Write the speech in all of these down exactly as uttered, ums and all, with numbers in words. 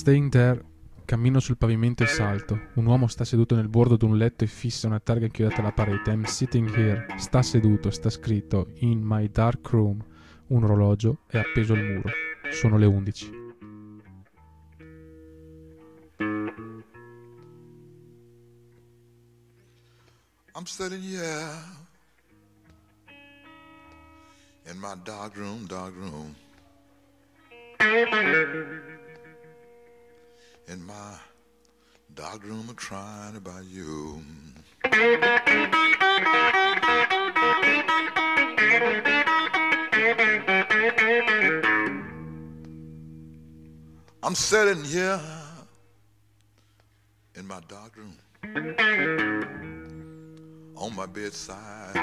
Staying There. Cammino sul pavimento e salto. Un uomo sta seduto nel bordo di un letto e fissa una targa inchiodata alla parete. I'm sitting here. Sta seduto, sta scritto in my dark room. Un orologio è appeso al muro. Sono le undici. I'm sitting here in my dark room, dark room. In my dark room, I'm crying about you. I'm sitting here in my dark room on my bedside,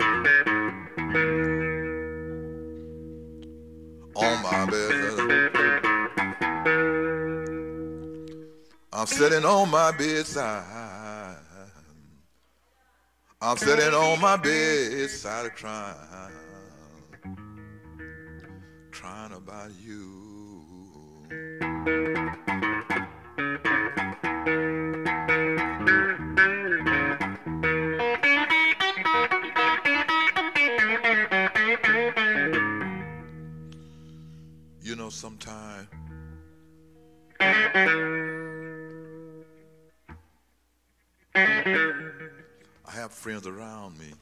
on my bed. I'm sitting on my bedside. I'm sitting on my bedside crying, crying about you. You know, sometimes I have friends around me.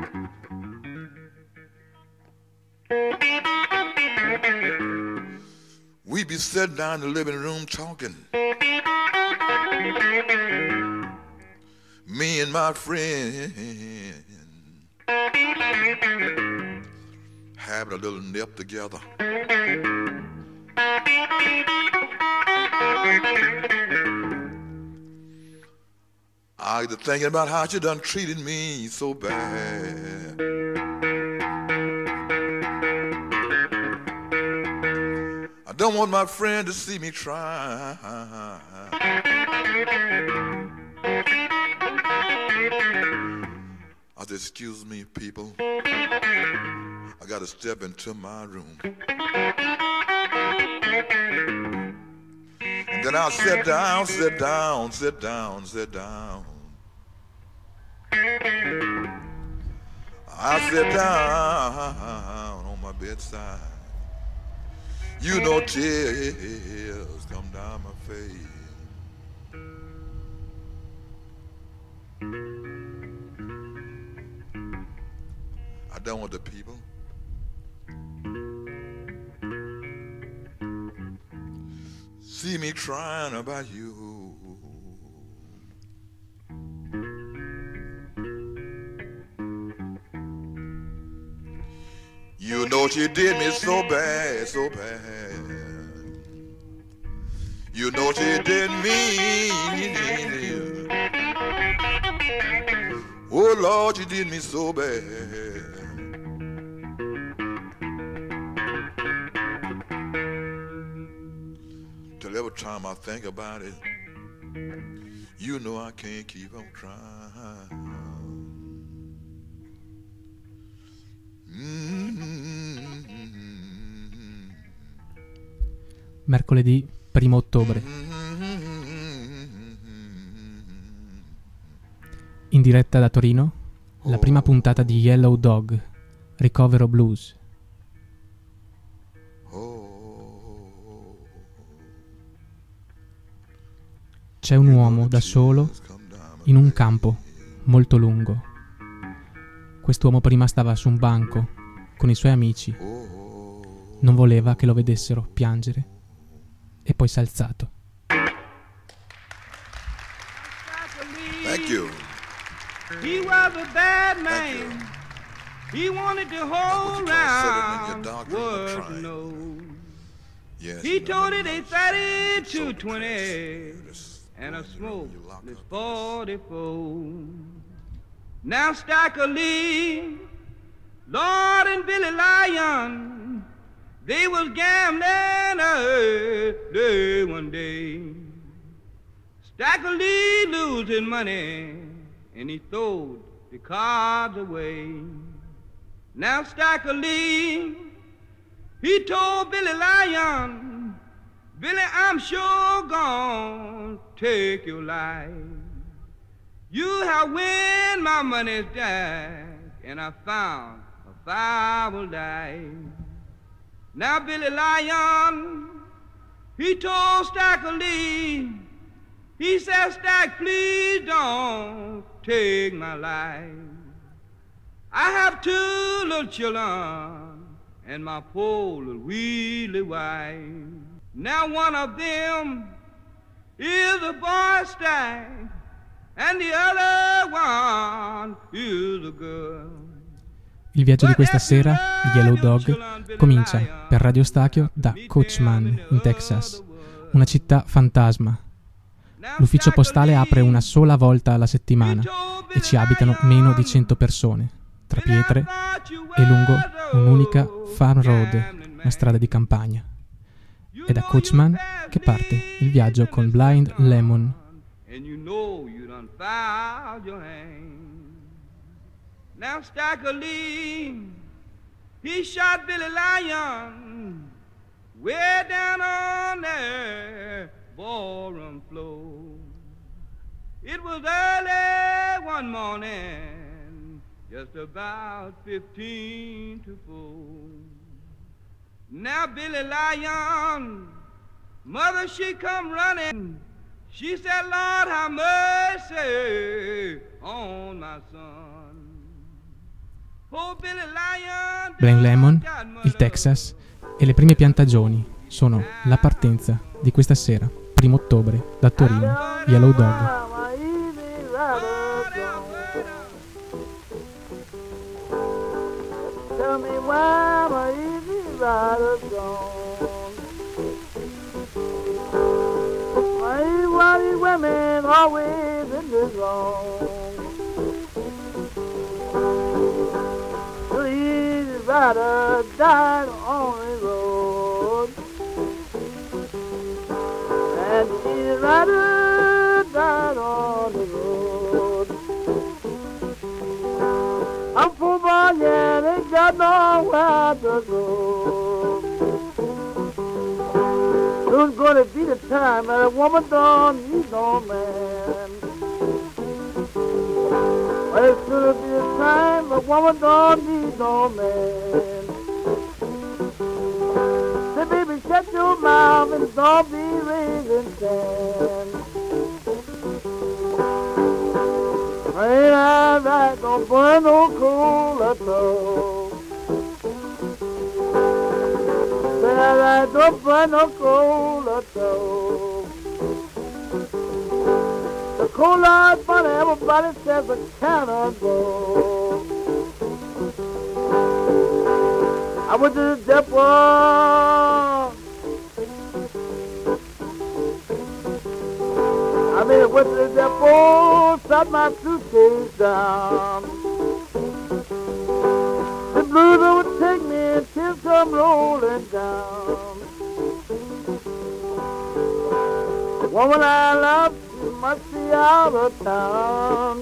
We be sitting down in the living room talking. Me and my friend having a little nip together. I was thinking about how you done treated me so bad. I don't want my friend to see me try. I said, excuse me, people. I gotta step into my room. And then I'll sit down, sit down, sit down, sit down. I sit down on my bedside. You know tears come down my face. I don't want the people see me crying about you. You know she did me so bad, so bad. You know she did me. Oh Lord, she did me so bad. Till every time I think about it, you know I can't keep on crying. Mercoledì primo ottobre. In diretta da Torino, la prima puntata di Yellow Dog, Ricovero Blues. C'è un uomo da solo in un campo molto lungo. Quest'uomo prima stava su un banco con i suoi amici. Non voleva che lo vedessero piangere e poi si è alzato. Thank you. He was a bad man. He wanted to hold round world to know. Yes, He told it a thirty-two twenty and a smokeless forty-four. Now Stacker Lee, Lord and Billy Lyon, they was gambling early one day. Stacker Lee losing money and he throwed the cards away. Now Stacker Lee, he told Billy Lyon, Billy, I'm sure gonna take your life. You have win my money's jack, and I found a five will die. Now Billy Lion, he told Stack Lee, he said, Stack, please don't take my life. I have two little children and my poor little wheelie wife. Now one of them is a boy Stack, and the other one is a girl. Il viaggio di questa sera, Yellow Dog, comincia per Radio Stachio da Coachman, in Texas, una città fantasma. L'ufficio postale apre una sola volta alla settimana e ci abitano meno di cento persone, tra pietre e lungo un'unica farm road, una strada di campagna. È da Coachman che parte il viaggio con Blind Lemon. Now Stack Lee, he shot Billy Lion way down on the ballroom floor. It was early one morning, just about fifteen to four. Now Billy Lion, mother she come running. She said, Lord, have mercy on my son. Blind Lemon, il Texas e le prime piantagioni sono la partenza di questa sera, primo ottobre, da Torino, Yellow Dog. Tell me why my easy rider's gone. Why, why these women always in this wrong? The easy rider died on the road, and the easy rider died on the road. I'm poor boy, yeah, ain't got nowhere to go. Soon's gonna be the time that a woman don't need no man. Well, it's gonna be the time a woman don't need no man. Say, baby, shut your mouth and don't be raising sand. Ain't I right, don't burn no coal at all. Say I right, don't burn no coal at all. The coal line's funny, everybody says it cannot go. I went to the depot. I mean, I went to the depot, sat my suitcase down. The blues would take me until come rolling down. The woman I love, she must be out of town.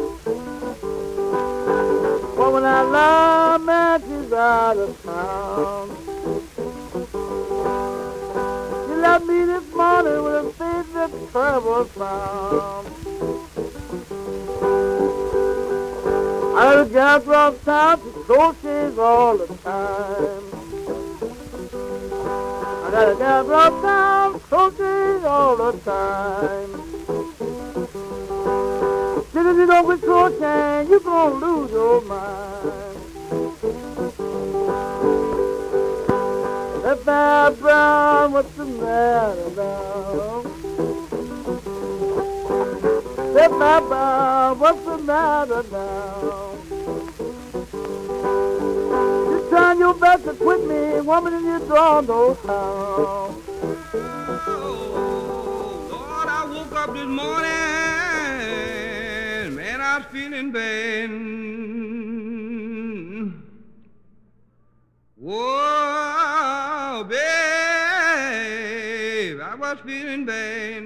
The woman I love, man, she's out of town. She left me this morning with a face that trouble found. I heard a gal across town, she crochets all the time. I got a gal across town, crochets all the time. Said if you don't quit crocheting, you're gonna lose your mind. That bad brown, what's the matter now? That bad brown, what's the matter now? You trying your best to quit me, woman, and you don't know how. Oh, Lord, I woke up this morning, man, I was feeling bad. Whoa, babe, I was feeling bad.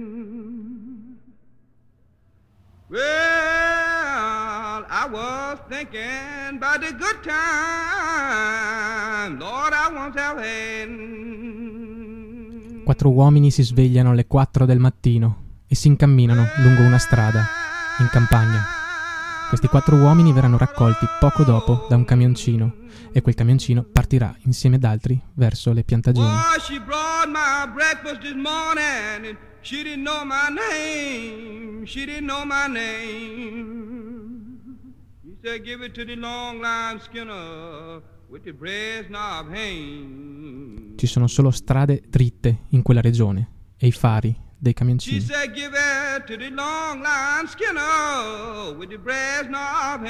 Well, I was thinking about the good time, Lord, I once have had. quattro uomini si svegliano alle quattro del mattino e si incamminano lungo una strada, in campagna. Questi quattro uomini verranno raccolti poco dopo da un camioncino e quel camioncino partirà insieme ad altri verso le piantagioni. Oh, she brought my breakfast this morning and she didn't know my name. She didn't know my name. She said, give it to the long line skinner with the breast knob hang. Ci sono solo strade dritte in quella regione e i fari dei She camioncini. said, give it to the long line skinner with the brass knob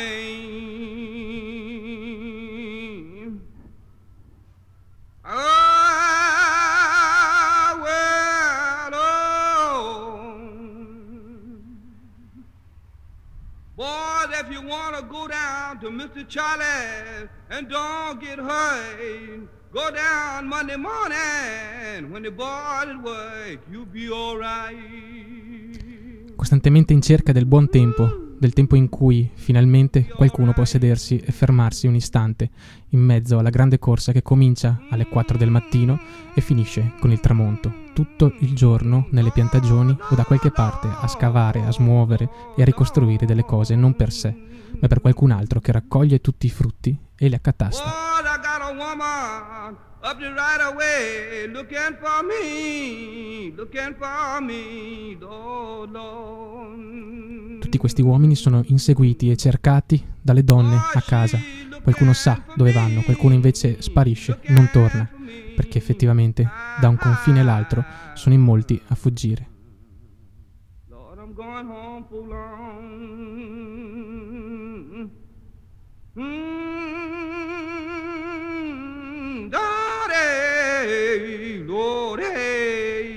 hang. Oh, well, oh. Boys, if you want to go down to Mister Charlie and don't get hurt, go down Monday morning when the boys at work, you'll be all right. Costantemente in cerca del buon tempo, del tempo in cui finalmente qualcuno può sedersi e fermarsi un istante in mezzo alla grande corsa che comincia alle quattro del mattino e finisce con il tramonto, tutto il giorno nelle piantagioni o da qualche parte a scavare, a smuovere e a ricostruire delle cose non per sé, ma per qualcun altro che raccoglie tutti i frutti e li accatasta. Lord, I got a woman up the right away looking for me, looking for me, Lord, Lord. Tutti questi uomini sono inseguiti e cercati dalle donne a casa. Qualcuno sa dove vanno, qualcuno invece sparisce, non torna, perché effettivamente da un confine all'altro sono in molti a fuggire. Lord, I'm going home for long. Mm, Lord, eh, Lord, eh.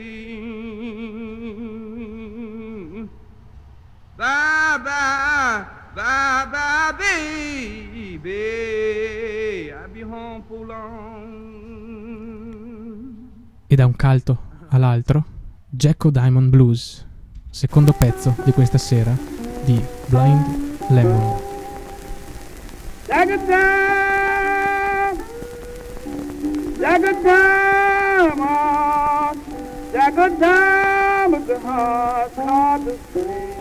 Bye, bye, bye, bye, baby, I'll be home for long. E da un canto all'altro, Jack O'Diamond Blues, secondo pezzo di questa sera di Blind Lemon. Jack a time, Jack a time, Jack a time with the heart, hard to see.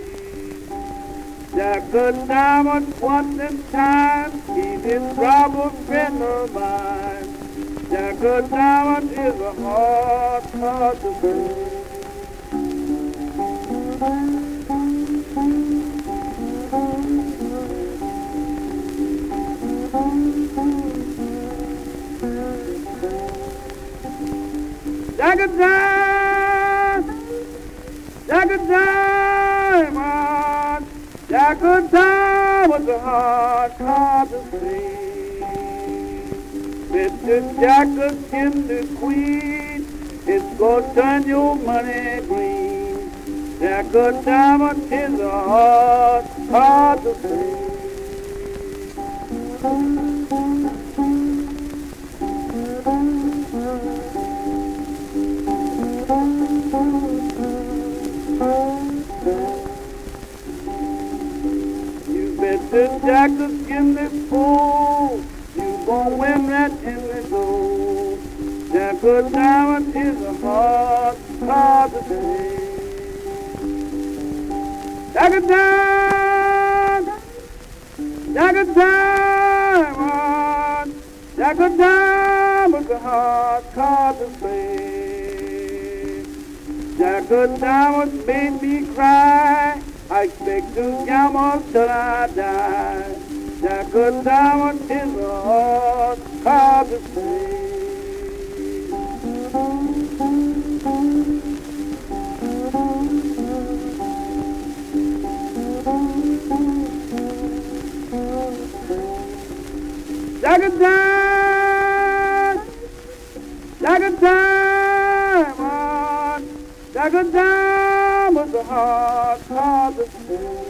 Jack a Diamond once in time, he's his brother friend of mine. Jack a Diamond is a hard, hard to see. Jack a Diamond, Jack a Diamond, Jack a Diamond was a hard, hard to see. Mister Jack a skin the queen, it's gonna turn your money green. Jack a Diamond is a hard, hard to see. Mister Jack a skin this fool, you gon' win that in the gold. Jack a Diamond is a hard, hard to see. Jack a Diamond, Jack a Diamond, Jack a Diamond's a hard, hard to see. Jack a Diamond made me cry, I expect to gamble till I die. Jack a Diamond is a hard, hard to see. Jack a Diamond, Jack a Diamond, Jack a Diamond's a hard, hard to see.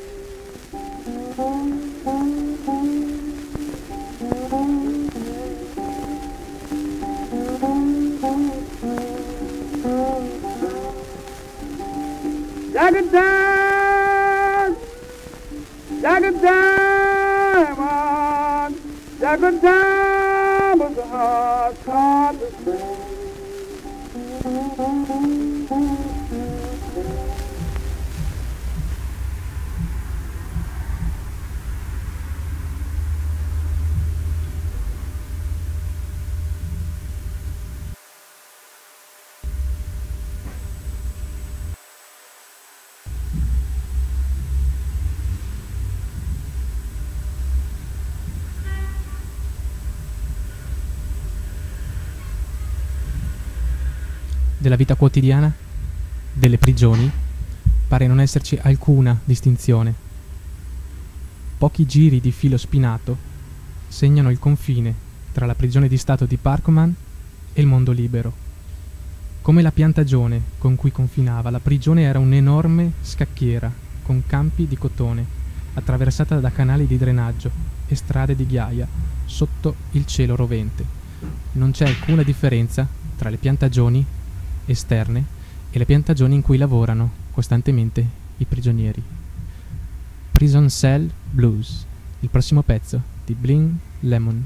Jack a Diamond, Jack a Diamond, Jack a Diamond's a hard, hard to see. Della vita quotidiana, delle prigioni, pare non esserci alcuna distinzione. Pochi giri di filo spinato segnano il confine tra la prigione di Stato di Parkman e il mondo libero. Come la piantagione con cui confinava, la prigione era un'enorme scacchiera con campi di cotone, attraversata da canali di drenaggio e strade di ghiaia sotto il cielo rovente. Non c'è alcuna differenza tra le piantagioni esterne e le piantagioni in cui lavorano costantemente i prigionieri. Prison Cell Blues, il prossimo pezzo di Blind Lemon.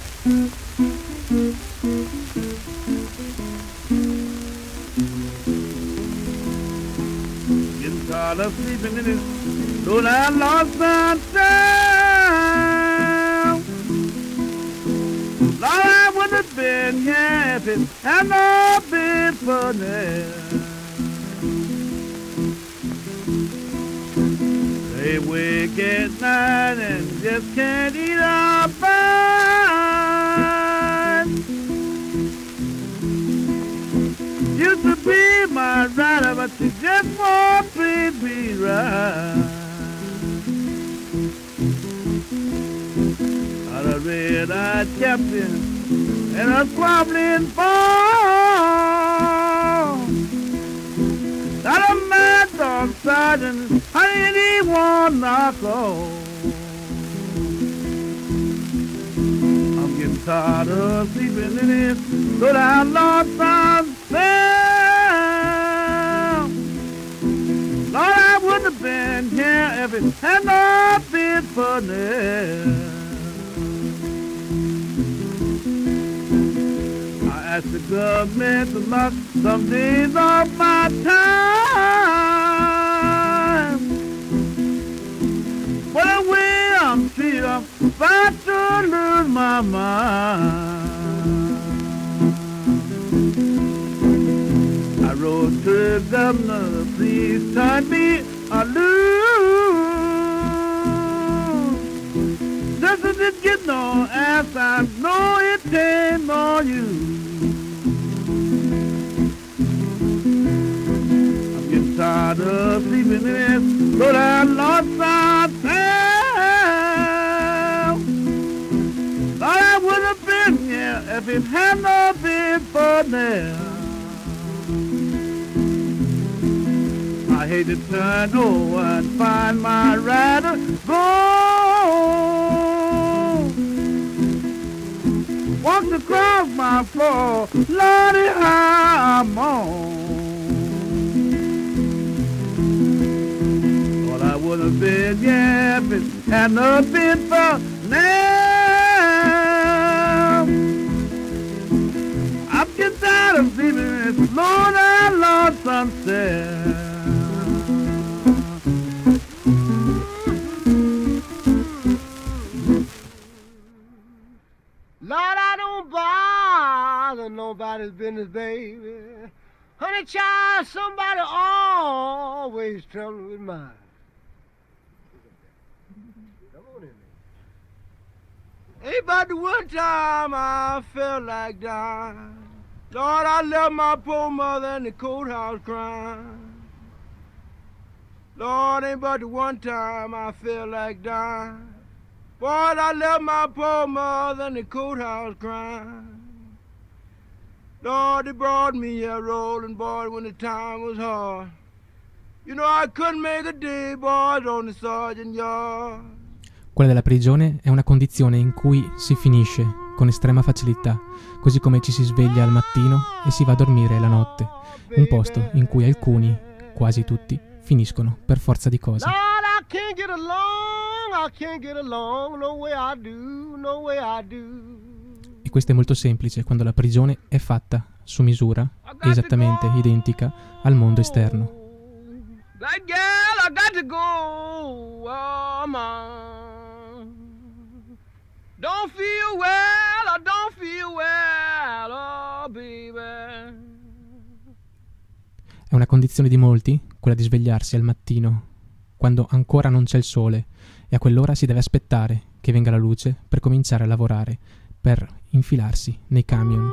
Getting tired of sleeping in this low down lost town. Lord, I would have been here if it had not been for them. They wake at night and just can't eat our fine. Used to be my rider, but she just won't treat me right. A red-eyed captain and a squabbling fall. Not a mad dog sergeant, I ain't even one knock off. I'm getting tired of sleeping in this good outlaw town. Lord, I wouldn't have been here if it had not been for them. Ask the government to knock some days off my time. What a way I'm treated, I'm about to lose my mind. I wrote to the governor, please turn me a loose. Just as it get no ass, I know it ain't on you. Tired of sleeping in this but I lost my town. Thought I would have been here if it had not been for them. I hate to turn over and find my rider gone. Walked across my floor, Lordy, how I'm on. Would have been, yeah, if it had not been for now. I'm getting tired of sleeping in this Lord, I lost sunset. Lord, I don't bother nobody's business, baby. Honey, child, somebody always trouble with mine. Ain't about the one time I felt like dying. Lord, I left my poor mother in the courthouse crying. Lord, ain't about the one time I felt like dying. Lord, I left my poor mother in the courthouse crying. Lord, they brought me here rolling, boy, when the time was hard. You know I couldn't make a day, boys, on the sergeant yard. Quella della prigione è una condizione in cui si finisce con estrema facilità, così come ci si sveglia al mattino e si va a dormire la notte. Un posto in cui alcuni, quasi tutti, finiscono per forza di cose. Lord, I can't get along, I can't get along, no way I do, no way I do. E questo è molto semplice quando la prigione è fatta su misura, esattamente identica al mondo esterno. Like girl, I got to go, oh, man. Don't feel well, I don't feel well, oh, baby. È una condizione di molti, quella di svegliarsi al mattino, quando ancora non c'è il sole, e a quell'ora si deve aspettare che venga la luce per cominciare a lavorare, per infilarsi nei camion.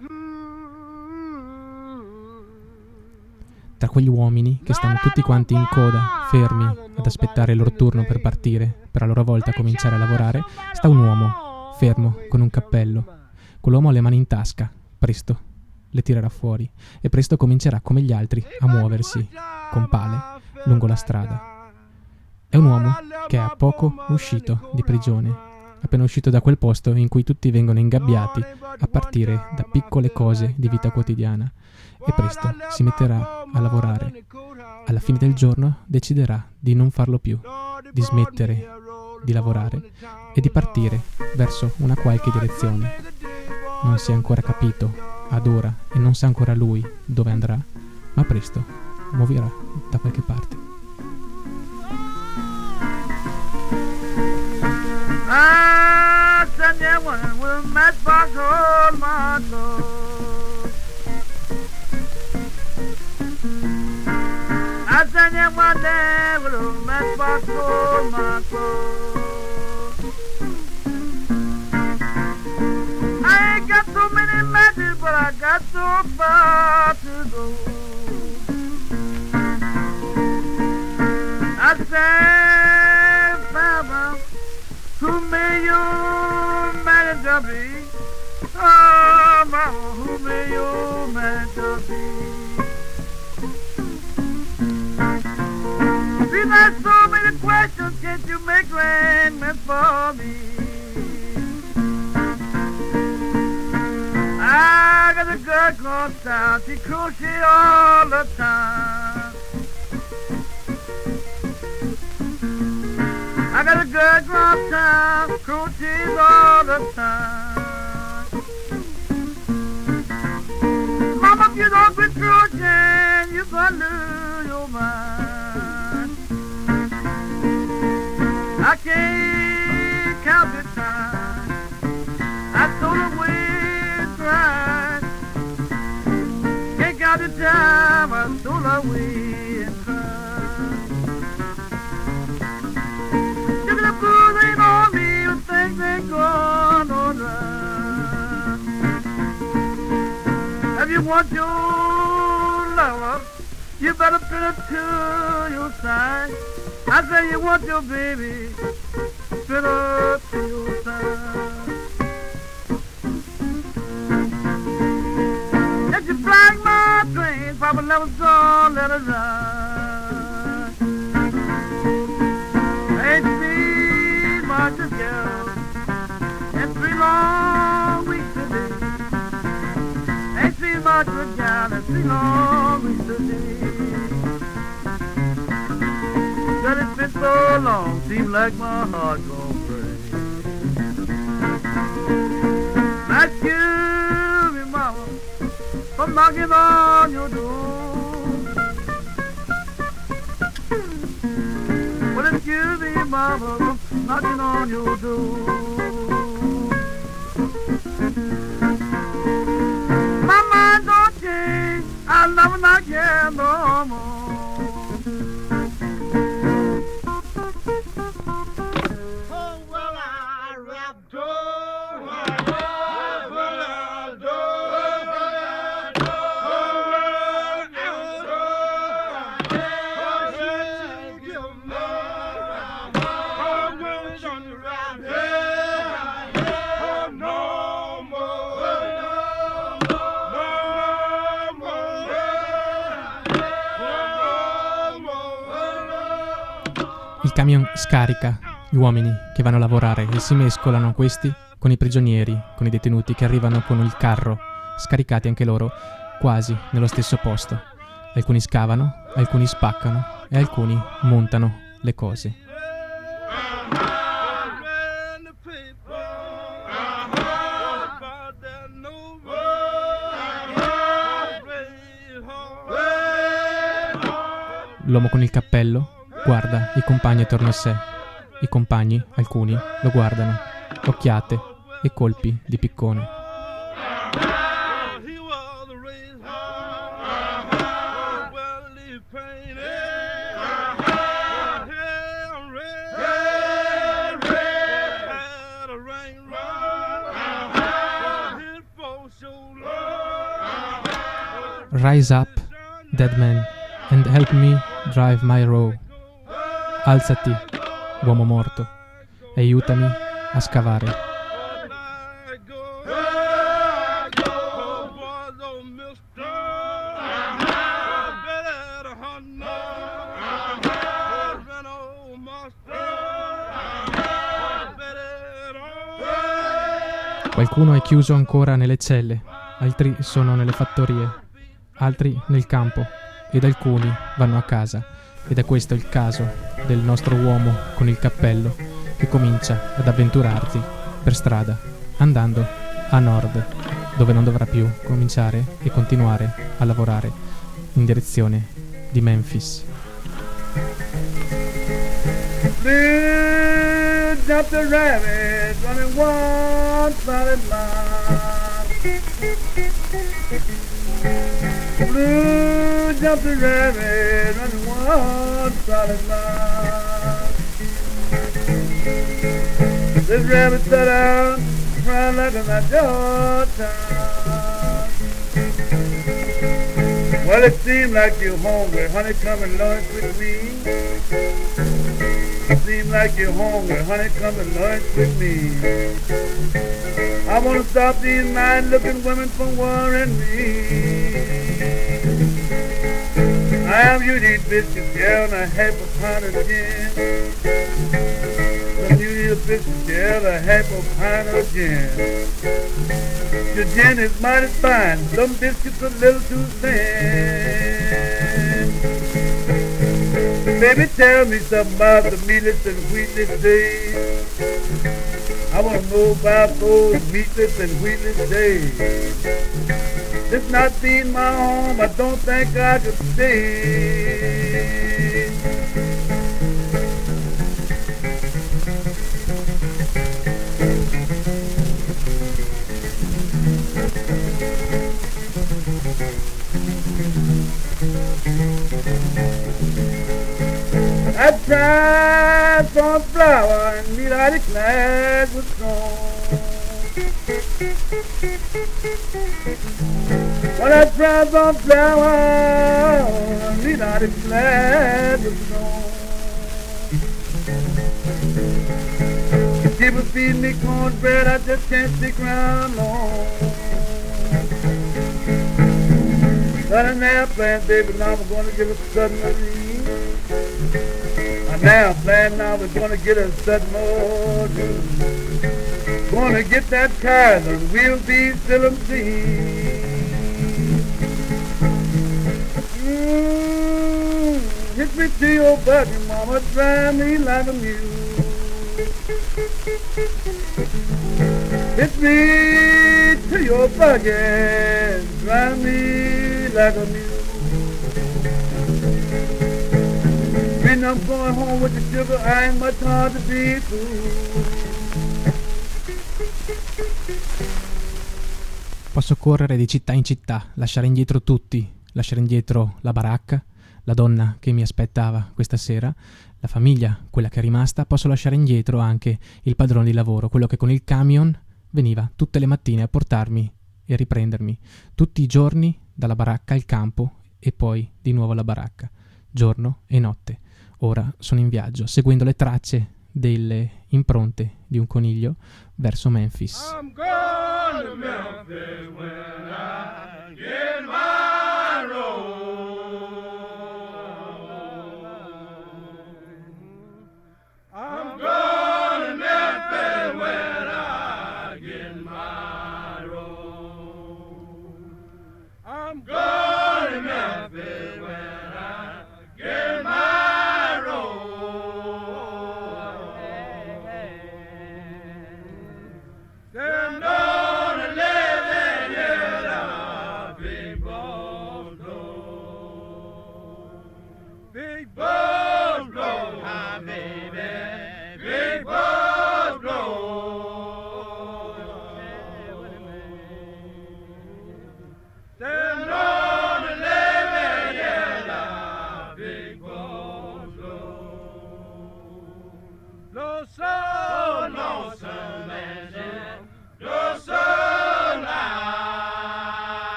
Tra quegli uomini che stanno tutti quanti in coda, fermi, ad aspettare il loro turno per partire, per a loro volta cominciare a lavorare, sta un uomo, fermo, con un cappello. Quell'uomo ha le mani in tasca, presto le tirerà fuori, e presto comincerà come gli altri a muoversi, con pale, lungo la strada. È un uomo che è a poco uscito di prigione, appena uscito da quel posto in cui tutti vengono ingabbiati a partire da piccole cose di vita quotidiana, e presto si metterà a lavorare. Alla fine del giorno deciderà di non farlo più, di smettere di lavorare e di partire verso una qualche direzione. Non si è ancora capito ad ora e non sa ancora lui dove andrà, ma presto muoverà da qualche parte. I send you one with a matchbox on my door. I send you one there with a matchbox on my door. I ain't got so many matches, but I got so far to go. I say, Farmer, who may you manager be? Oh, mama, who may you manager be? We've had so many questions, can't you make arrangements for me? I got a girl called town, she crochet all the time. I got a good girl town, crochets all the time. Mama, if you don't quit crocheting, you're gonna lose your mind. I can't count the time I throw away crying. Can't count the time I throw away and cry. Look at the blues ain't on me, and things ain't going on right. If you want your lover, you better put it to your side. I say you want your baby, put her to your side. If you flag my train, Papa never gonna let it ride. Ain't seen much of girl in three long weeks today. Ain't seen much of girl in three long weeks today. But it's been so long, seems like my heart gon' break. Excuse me, mama, I'm knocking on your door. Well, excuse me, mama, I'm knocking on your door. My mind don't change, I'll never knock here no more. Il camion scarica gli uomini che vanno a lavorare e si mescolano questi con i prigionieri, con i detenuti che arrivano con il carro, scaricati anche loro quasi nello stesso posto. Alcuni scavano, alcuni spaccano e alcuni montano le cose. L'uomo con il cappello guarda i compagni attorno a sé. I compagni, alcuni, lo guardano. Occhiate e colpi di piccone. Rise up, dead man, and help me drive my row. Alzati, uomo morto, e aiutami a scavare. Qualcuno è chiuso ancora nelle celle, altri sono nelle fattorie, altri nel campo, ed alcuni vanno a casa. Ed è questo il caso del nostro uomo con il cappello che comincia ad avventurarsi per strada, andando a nord, dove non dovrà più cominciare e continuare a lavorare in direzione di Memphis. Blue jumped the rabbit running one solid line. Blue jumped the rabbit running one solid line. This rabbit sat out crying like a Georgia. Well, it seemed like you're hungry, honey, come and lunch with me. It seems like you're hungry, honey, come and lunch with me. I want to stop these nice-looking women from worrying me. I am you these biscuits, yeah, and a half a pound of gin. Some you need a biscuit, yeah, and a half a pound of gin. Your gin is mighty fine, some biscuits a little too thin. Baby, tell me something about the meatless and wheatless days. I want to know about those meatless and wheatless days. It's not being my home, I don't think I could stay. I tried some flour and meat I declared was strong. Well, I tried some flour and meat I declared was strong. People feed me cornbread, I just can't stick around long. Got an airplane, baby, now we're gonna give a submarine. Now plan now we're gonna get a submarine. Gonna get that car and we'll be still seen. Mm, hit me to your buggy, mama, drive me like a mule. Hit me to your buggy, drive me like a mule. When I'm going home with the sugar, I ain't much hard to be through. Posso correre di città in città, lasciare indietro tutti, lasciare indietro la baracca, la donna che mi aspettava questa sera, la famiglia, quella che è rimasta, posso lasciare indietro anche il padrone di lavoro, quello che con il camion veniva tutte le mattine a portarmi e riprendermi, tutti i giorni dalla baracca al campo e poi di nuovo alla baracca, giorno e notte. Ora sono in viaggio, seguendo le tracce delle impronte di un coniglio verso Memphis. I'm going to Memphis when I get my roll. I'm going to Memphis when I get my roll. I'm going to Memphis when I get my They're gonna live in here.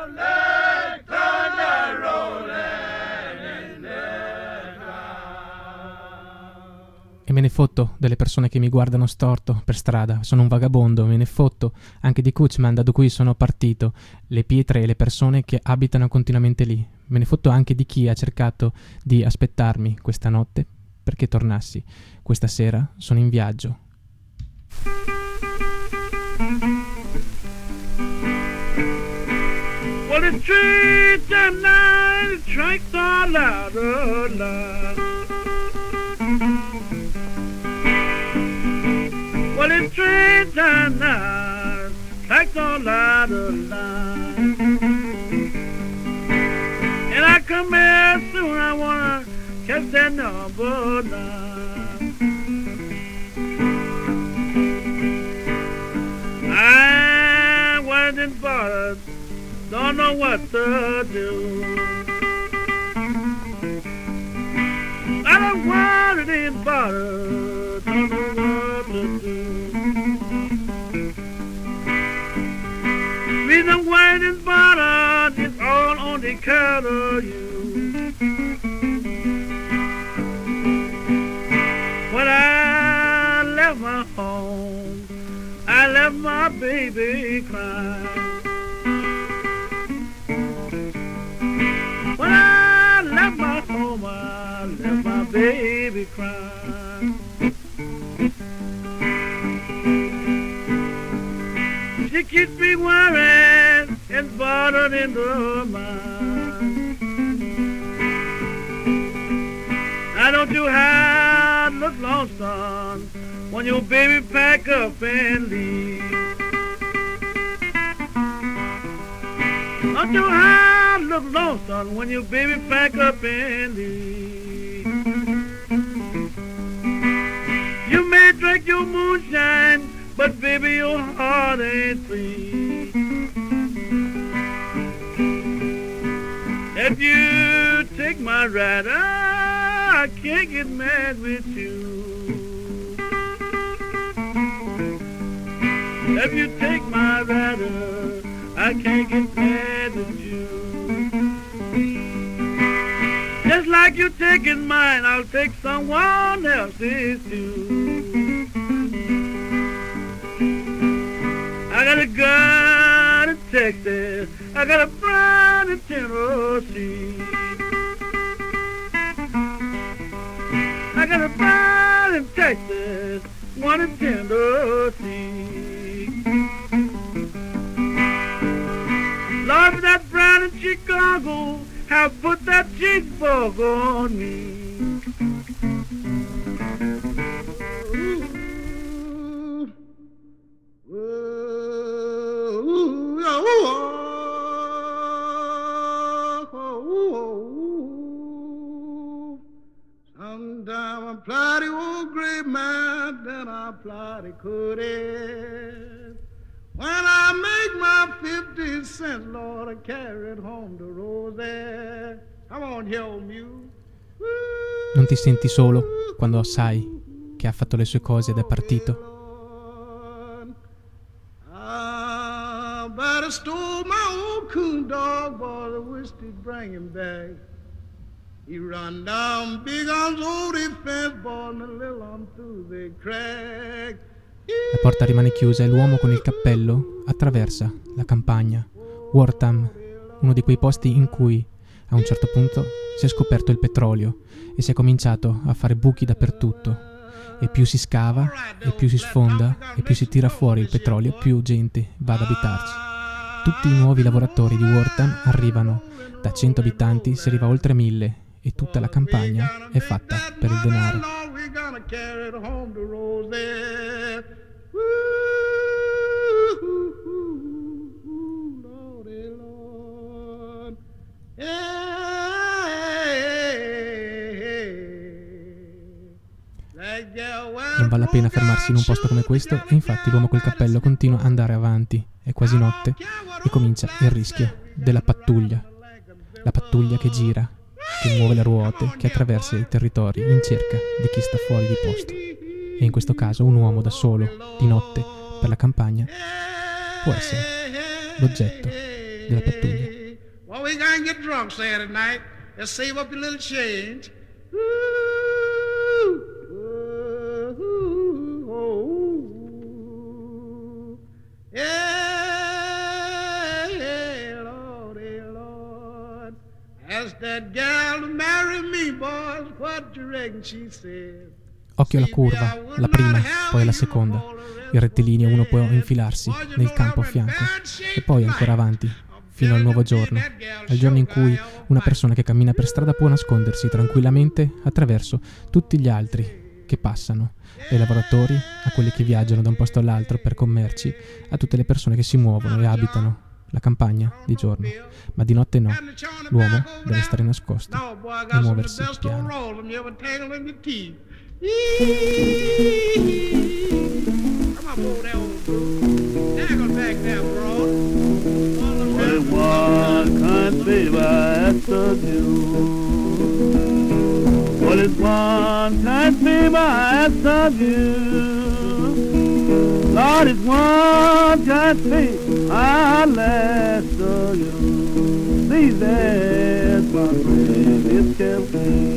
E me ne fotto delle persone che mi guardano storto per strada, sono un vagabondo, me ne fotto anche di Kuchman, da cui sono partito, le pietre e le persone che abitano continuamente lì. Me ne fotto anche di chi ha cercato di aspettarmi questa notte perché tornassi. Questa sera sono in viaggio. Well, the streets at night, the tracks are louder, loud. Well, the streets at night, tracks are louder, loud. And I come here soon, I wanna catch that number nine. I wasn't bothered, don't know what to do. I don't worry and bother, don't know what to do. Reason why this bother is all on the account of you. When I left my home, I left my baby crying. When I left my home, I left my baby crying. She keeps me worried and bothered in her mind. I don't do how look lonesome when your baby pack up and leave. Don't do how look lonesome when your baby pack up and leave. You may drink your moonshine, but baby your heart ain't free. If you take my rider, I can't get mad with you. If you take my rider, I can't get mad with you. Just like you taking mine, I'll take someone else's too. I got a gun in Texas, I got a bride in Tennessee. I got a bride in Texas, one in Tennessee. Lord, that bride in Chicago have put that cheek bug on me. Sometime I fly the old gray man, then I fly the cootie. When I make my fifty cents, Lord, I carry it home to Rosie. Come on, yell mule. Non ti senti solo quando sai che ha fatto le sue cose ed è partito? I better stole my old coon dog, boy, I wish they'd bring him back. He run down big arms over the fence, boy, and a little on through the crack. La porta rimane chiusa e l'uomo con il cappello attraversa la campagna. Wortham, uno di quei posti in cui a un certo punto si è scoperto il petrolio e si è cominciato a fare buchi dappertutto. E più si scava, e più si sfonda, e più si tira fuori il petrolio, più gente va ad abitarci. Tutti i nuovi lavoratori di Wortham arrivano. Da cento abitanti si arriva oltre mille e tutta la campagna è fatta per il denaro. Non vale la pena fermarsi in un posto come questo e infatti l'uomo col cappello continua ad andare avanti. È quasi notte e comincia il rischio della pattuglia. La pattuglia che gira, che muove le ruote, che attraversa i territori in cerca di chi sta fuori di posto. E in questo caso un uomo da solo, di notte, per la campagna, può essere l'oggetto della pattuglia. Well, we gonna get drunk Saturday night. Let's save up a little change. Ooh, ooh, ooh, ooh. Yeah, yeah, Lord, yeah, Lord. Ask that gal to marry me, boys. What you reckon she said? Occhio alla curva, la prima, poi la seconda. Il rettilineo uno può infilarsi nel campo a fianco e poi ancora avanti, fino al nuovo giorno, al giorno in cui una persona che cammina per strada può nascondersi tranquillamente attraverso tutti gli altri che passano, dai lavoratori a quelli che viaggiano da un posto all'altro per commerci, a tutte le persone che si muovono e abitano la campagna di giorno, ma di notte no. L'uomo deve stare nascosto e muoversi piano. What if one can't save after you? What if one can't save after you? Lord, if one can't save after you, please ask my friend, it can't be.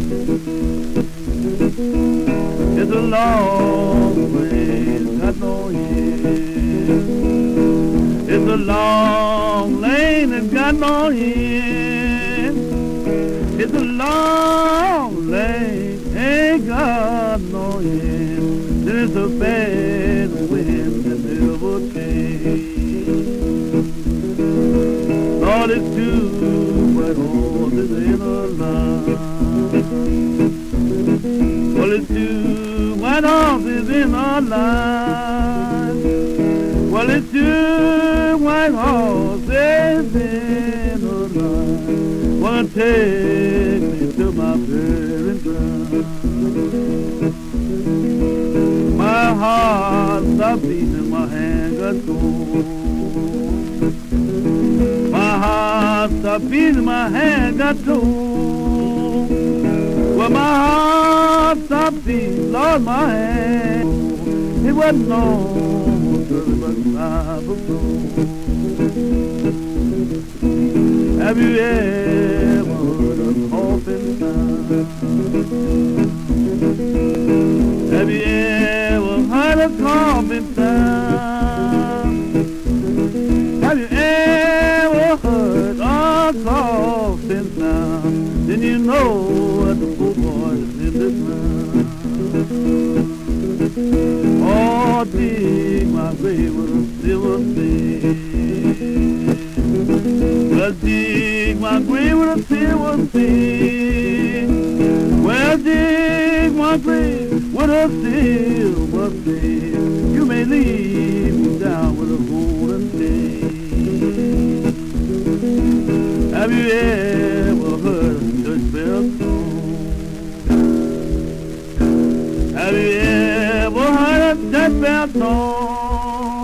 It's a long way, got no end. It's a long lane and got no end. It's a long lane, ain't got no end. Then it's a bad wind that never change. Lord, it's two white horses in a line. Well, it's two white horses in a line. Well, it's two white horses in a line. Wanna take me to my burial ground. My heart stopped beating, my hand got cold. My heart stopped beating, my hand got cold. Well, my heart stopped beating, Lord, my hand. It wasn't no good, but five o'clock. Have you ever heard a coffin sound? Have you ever heard a coffin sound? Have you ever heard a coffin sound? Then you know that the poor boy is in the ground. Oh, dig my grave with a silver spade. Well, dig my grave with a silver spade. Well, dig my grave with a silver spade. You may leave me down with a golden spade. Have you ever heard a church bell song? Have you ever heard a church bell song?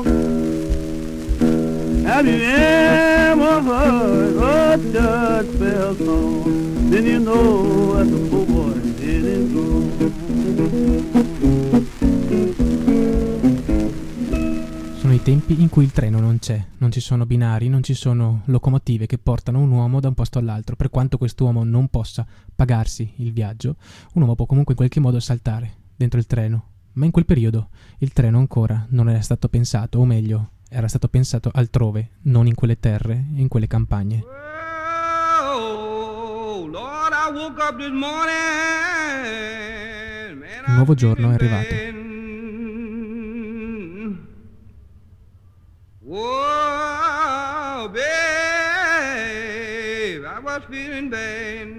Have you ever heard a church bell song? Then you know that the poor boy is in wrong. Sono i tempi in cui il treno non c'è, non ci sono binari, non ci sono locomotive che portano un uomo da un posto all'altro. Per quanto quest'uomo non possa pagarsi il viaggio, un uomo può comunque in qualche modo saltare dentro il treno. Ma in quel periodo il treno ancora non era stato pensato, o meglio, era stato pensato altrove, non in quelle terre e in quelle campagne. Il nuovo giorno è arrivato. Whoa, babe, I was feeling bad.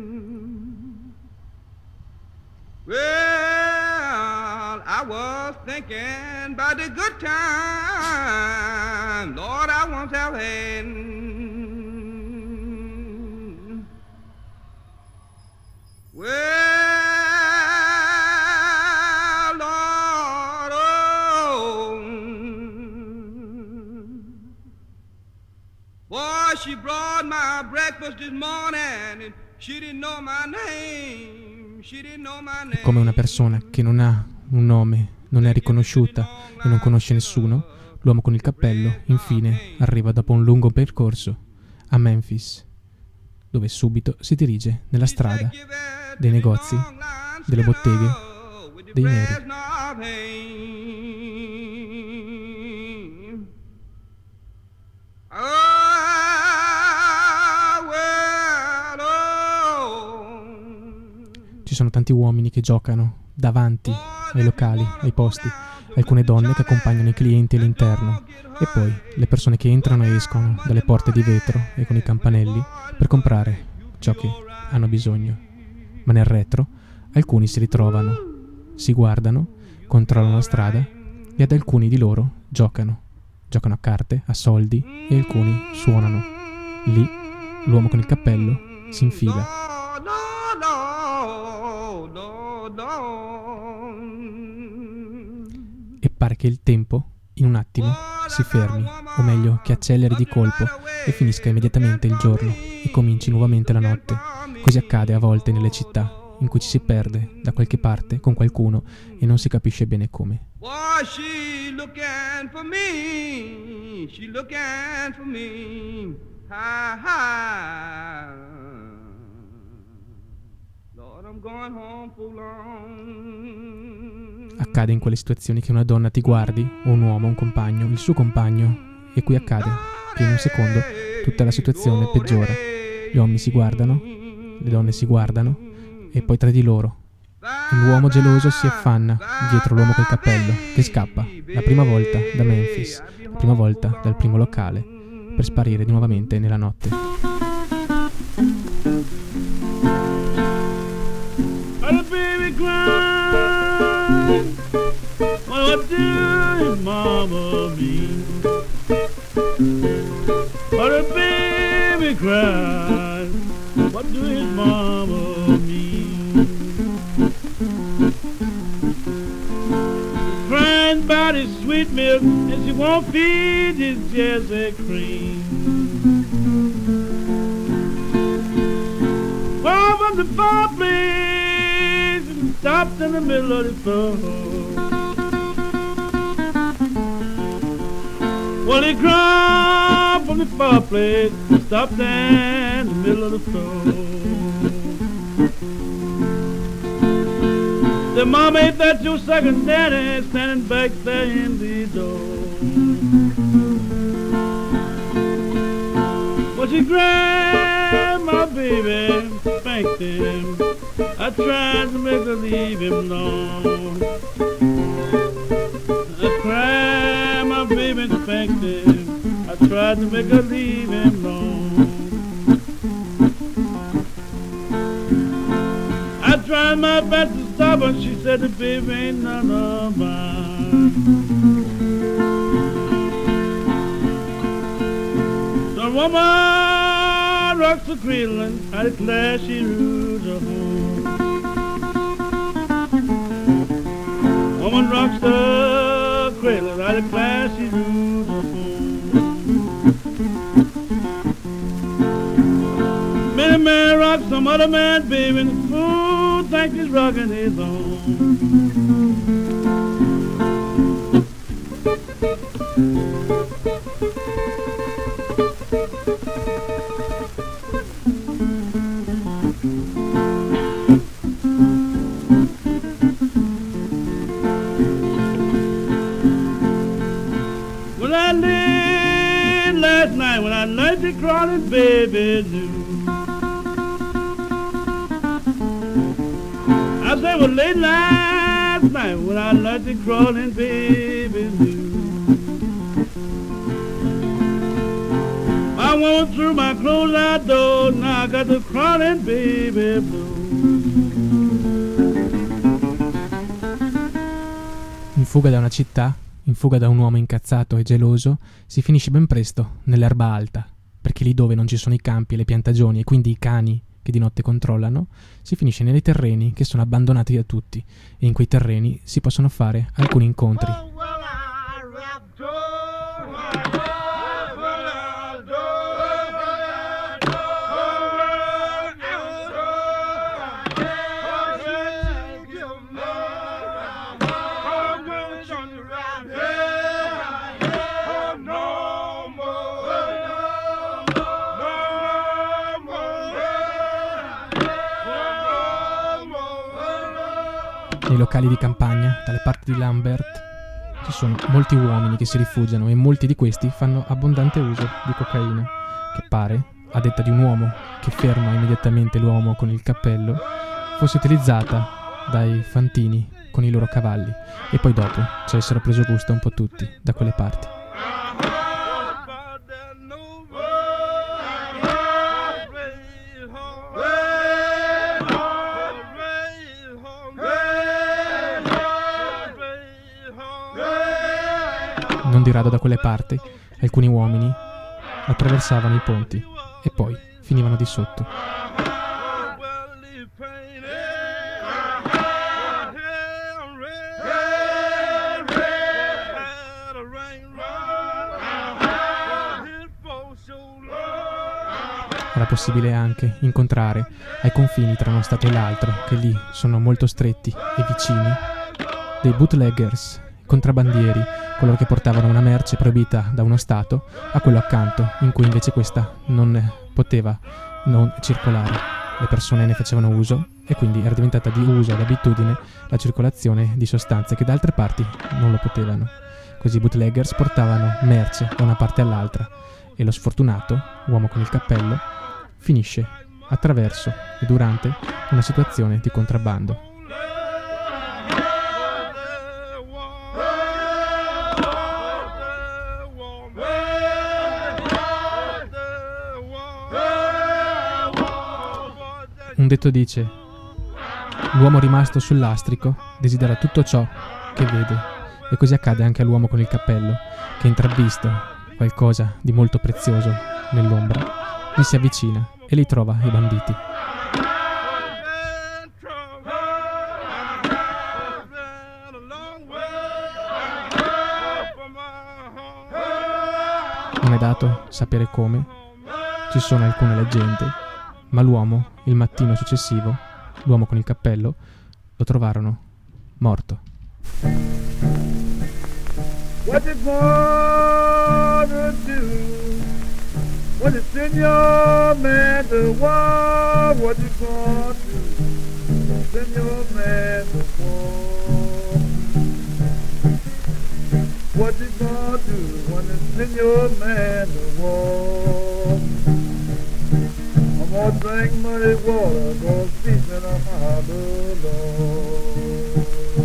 Well, I was thinking about the good time, Lord, I once have had. Well, Lord, oh, boy, she brought my breakfast this morning and she didn't know my name. She didn't know my name. Come una persona che non ha un nome, non è riconosciuta e non conosce nessuno, L'uomo con il cappello, infine, arriva dopo un lungo percorso a Memphis, dove subito si dirige nella strada dei negozi, delle botteghe, dei neri. Ci sono tanti uomini che giocano davanti ai locali, ai posti, alcune donne che accompagnano i clienti all'interno e poi le persone che entrano e escono dalle porte di vetro e con i campanelli per comprare ciò che hanno bisogno. Ma nel retro alcuni si ritrovano, si guardano, controllano la strada e ad alcuni di loro giocano. Giocano a carte, a soldi e alcuni suonano. Lì l'uomo con il cappello si infila. E pare che il tempo, in un attimo, si fermi, o meglio, che acceleri di colpo e finisca immediatamente il giorno e cominci nuovamente la notte. Così accade a volte nelle città, in cui ci si perde da qualche parte con qualcuno e non si capisce bene come. Boy, she looking for me, she looking for me, hi, hi. Lord, I'm going home for long. Accade in quelle situazioni che una donna ti guardi, o un uomo, un compagno, il suo compagno, e qui accade che in un secondo tutta la situazione peggiora. Gli uomini si guardano, le donne si guardano, e poi tra di loro l'uomo geloso si affanna dietro l'uomo col cappello, che scappa, la prima volta da Memphis, la prima volta dal primo locale, per sparire di nuovamente nella notte. What do his mama mean? What a baby cries. What do his mama mean? Crying about his sweet milk, and she won't feed his Jersey cream. Oh, from the fireplace, and stopped in the middle of the floor. Well, he crawled from the fireplace and stopped in the middle of the floor. The mom, ain't that your second daddy standing back there in the door? Well, she grabbed my baby and spanked him. I tried to make her leave him alone. I cried my baby and spanked him. I tried to make her leave him alone. I tried my best to stop her. She said the baby ain't none of mine. The woman rocks the cradle and I declare she rules her home. Woman rocks the cradle and I declare she rules her home. Many man rocks some other man's baby and the fool thinks he's rocking his own. Well, I did last night when I learned to crawl and baby blue. I said, well, late last night when I learned to crawl and baby blue. I went through my clothes out door, now I got the crawling baby blue. In fuga da una città, in fuga da un uomo incazzato e geloso, si finisce ben presto nell'erba alta, perché lì dove non ci sono i campi e le piantagioni e quindi i cani che di notte controllano, si finisce nei terreni che sono abbandonati da tutti e in quei terreni si possono fare alcuni incontri. Nei locali di campagna, dalle parti di Lambert, ci sono molti uomini che si rifugiano e molti di questi fanno abbondante uso di cocaina, che pare, a detta di un uomo che ferma immediatamente l'uomo con il cappello, fosse utilizzata dai fantini con i loro cavalli, e poi dopo ci avessero preso gusto un po' tutti da quelle parti. Non di rado da quelle parti alcuni uomini attraversavano i ponti e poi finivano di sotto. Era possibile anche incontrare ai confini tra uno stato e l'altro, che lì sono molto stretti e vicini, dei bootleggers, contrabbandieri, coloro che portavano una merce proibita da uno stato a quello accanto, in cui invece questa non poteva non circolare. Le persone ne facevano uso e quindi era diventata di uso ed abitudine la circolazione di sostanze che da altre parti non lo potevano. Così i bootleggers portavano merce da una parte all'altra e lo sfortunato, uomo con il cappello, finisce attraverso e durante una situazione di contrabbando. Un detto dice: l'uomo rimasto sul lastrico desidera tutto ciò che vede, e così accade anche all'uomo con il cappello, che intravvisto qualcosa di molto prezioso nell'ombra, gli si avvicina e li trova i banditi. Non è dato sapere come, ci sono alcune leggende, ma l'uomo, il mattino successivo, l'uomo con il cappello, lo trovarono morto. What you gonna do when you send your man to war? What you gonna do? Send your man to war. What you gonna do when you send your man to war? I'm gonna drink muddy water, go sleep in a hollow log.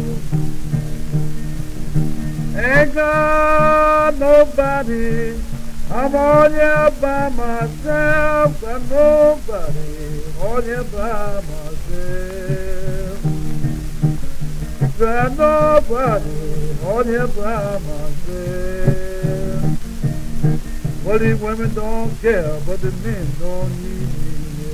Ain't got nobody, I'm on here by myself. Got nobody, on here by myself. Got nobody, on here by myself. Well, these women don't care, but the men don't need me.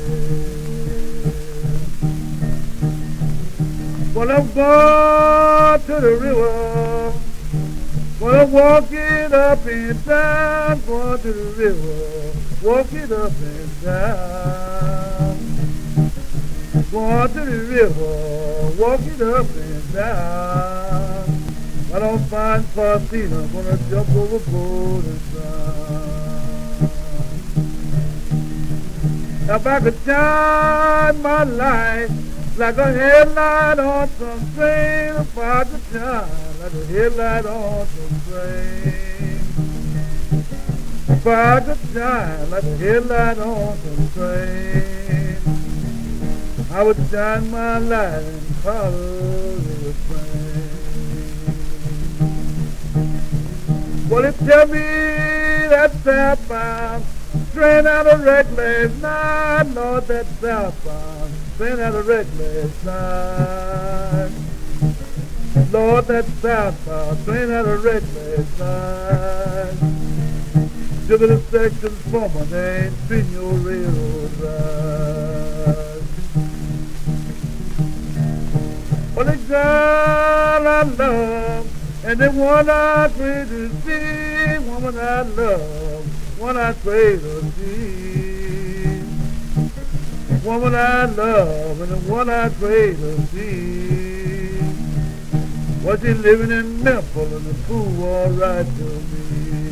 Well, I'm going to the river. Well, I'm walking up and down, going to the river, walking up and down. Going to the river, walking up and down. I don't find Faustina, I'm gonna jump overboard and drown. Now if I could shine my light like a headlight on some train, if I could shine like a headlight on some train, if I could shine like a headlight on some train, I would shine my light and follow the train. Well, it tell me that southbound train out of wreck last night, Lord, that southbound train out of wreck last night. Lord, that southbound train out of wreck last night. Sugar the sections for my name, treating your railroad ride. Well, the girl I love, and the one I pray to see, woman I love, one I pray to see. Woman I love, and the one I pray to see. Was she living in Memphis, and the fool all right to me.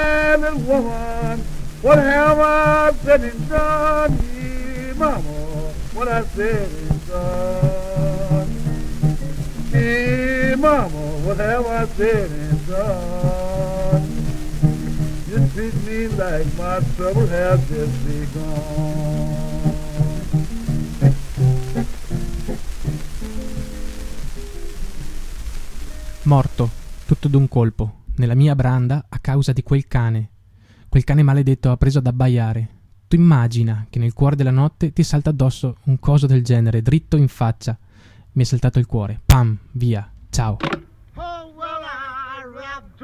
Outstanding woman, what have I said and done, ye mama? what I said is done. Hey, mama, what have I said is done? You treat me like my trouble has just begun. Morto, tutto d'un colpo, nella mia branda a causa di quel cane. Quel cane maledetto ha preso ad abbaiare. Tu immagina che nel cuore della notte ti salta addosso un coso del genere, dritto in faccia. Mi è saltato il cuore. Pam, via, ciao. Oh, well, I rapped,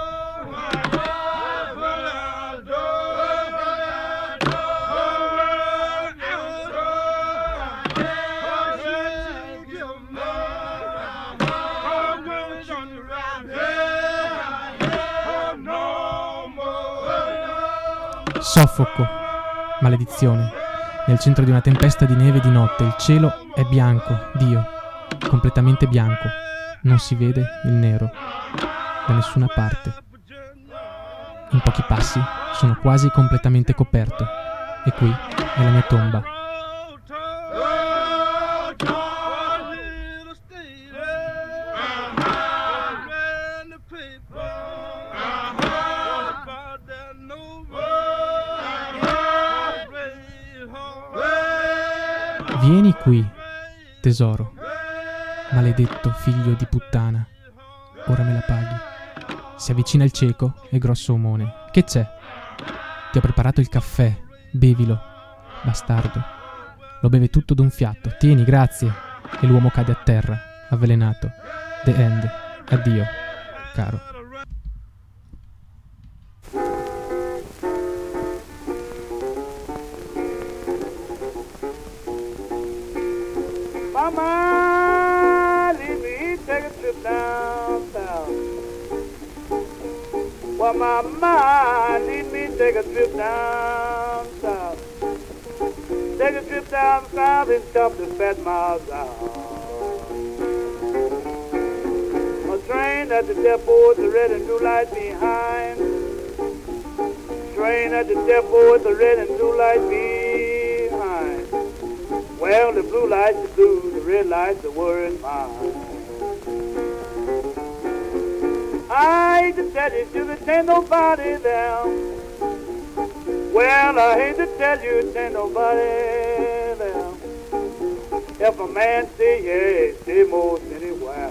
Soffoco, maledizione. Nel centro di una tempesta di neve di notte il cielo è bianco, Dio, completamente bianco. Non si vede il nero da nessuna parte. In pochi passi sono quasi completamente coperto e qui è la mia tomba. Vieni qui, tesoro, maledetto figlio di puttana, ora me la paghi. Si avvicina il cieco e grosso omone. Che c'è? Ti ho preparato il caffè, bevilo, bastardo. Lo beve tutto d'un fiato. Tieni, grazie. E l'uomo cade a terra, avvelenato. The end. Addio, caro. Mama, leave me take a trip downtown. Well, mama, leave me take a trip down south. Take a trip down south and stop the fat miles out. A train at the depot with the red and blue light behind. Train at the depot with the red and blue light behind. Well, the blue light's the blue, the red light's the word mine. I hate to tell you, sugar, ain't nobody there. Well, I hate to tell you, ain't nobody there. If a man say yes, say most anywhere.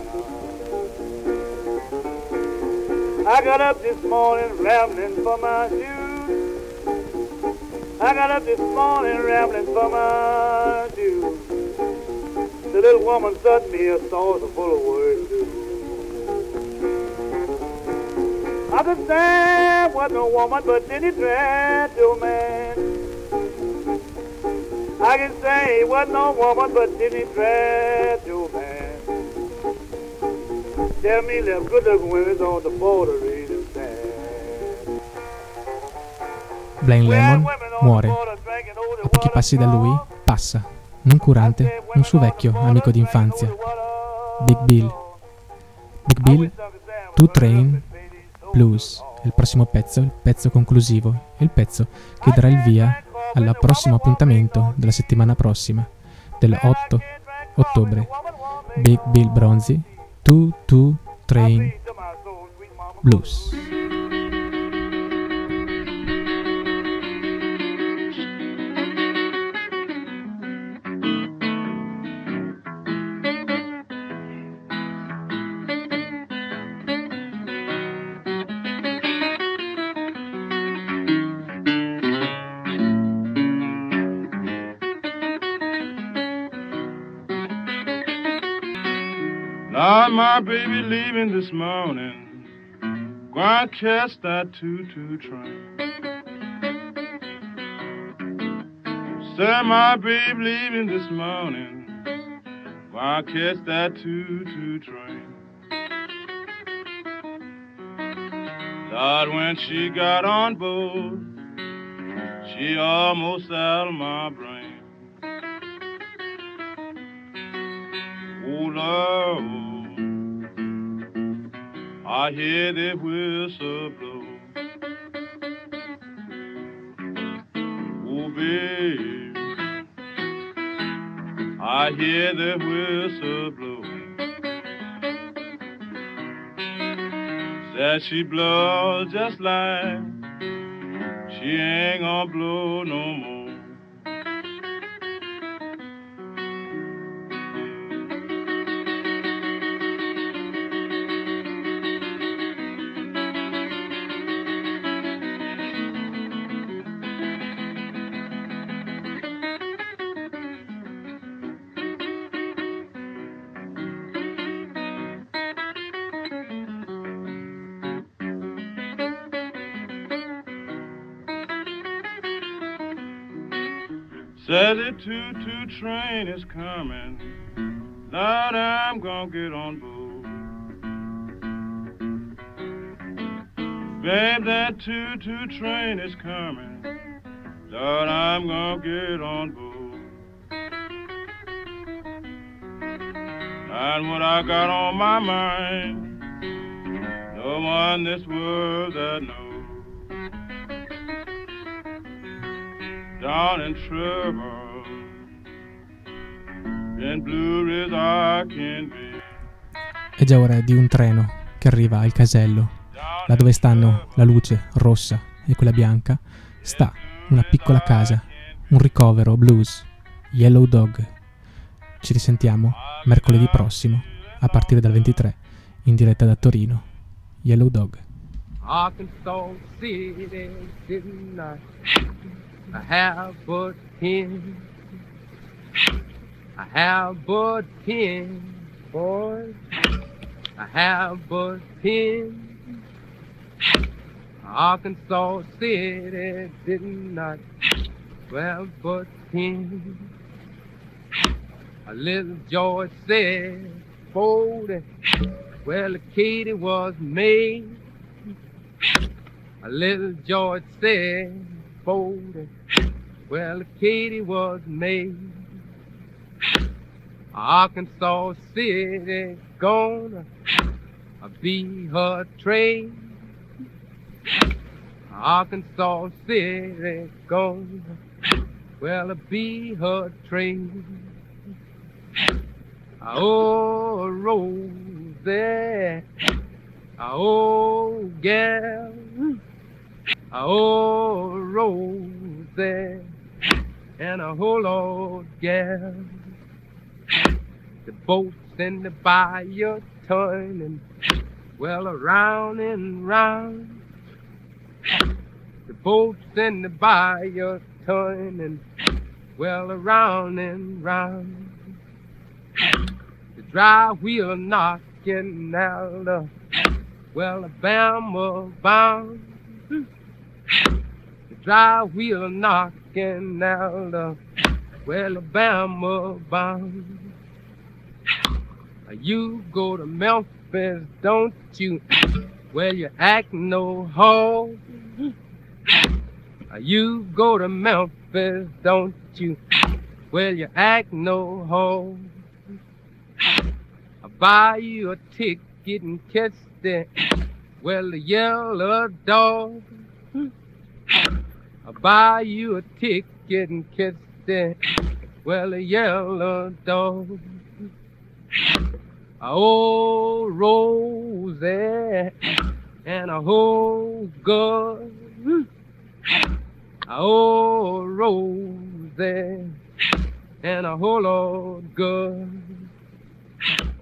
I got up this morning rambling for my shoes. I got up this morning rambling for my shoes. The little woman sent me a saucer full of words too. I could say was no woman, but then he tried to man. I can say he was no woman, but then he tried to man. Tell me left good looking women on the border reading sad. Blind Lemon muore. A pochi passi da lui passa, noncurante, un suo vecchio amico d'infanzia, Big Bill. Big Bill, Two Train Blues, il prossimo pezzo, il pezzo conclusivo, il pezzo che darà il via al prossimo appuntamento della settimana prossima, dell'otto ottobre. Big Bill Bronzy, Two Two Train Blues. Lord, my baby leaving this morning, gonna catch that two-two train. Said my baby leaving this morning, gonna catch that two-two train. Lord, when she got on board, she almost out of my brain. Oh, Lord, I hear the whistle blow. Oh, babe, I hear the whistle blowing. Said she blows just like she ain't gonna blow no more. Says the two-two train is coming. Lord, I'm gonna get on board. Babe, that two-two train is coming. Lord, I'm gonna get on board. And what I got on my mind, no one in this world that knows. Down in trouble, in blue as I can be. È già ora di un treno che arriva al casello. Là dove stanno la luce rossa e quella bianca sta una piccola casa, un ricovero blues, Yellow Dog. Ci risentiamo mercoledì prossimo a partire dal ventitré in diretta da Torino. Yellow Dog. Arkansas City didn't I have but ten. I have but ten, boys. I have but ten. Arkansas City didn't I well but ten. A little George said forty. Well, Katie was made. A little George said forty. Well, Katie was made. Arkansas City gonna be her trade. Arkansas City gonna well be her trade. Oh, Rosie, oh, gal, oh, Rosie, and a whole old gal. The boats in the bayou turning, well, around and round. The boats in the bayou turning, well, around and round. The dry wheel knocking out of, well, Alabama bound. The dry wheel knocking out of, well, Alabama bound. You go to Memphis, don't you? Well, you act no hoe. You go to Memphis, don't you? Well, you act no hoe. I buy you a ticket and catch the, well, the yellow dog. I buy you a ticket and catch the, well, the yellow dog. Oh, Rosie and a whole girl. Oh, Rosie and a whole old girl.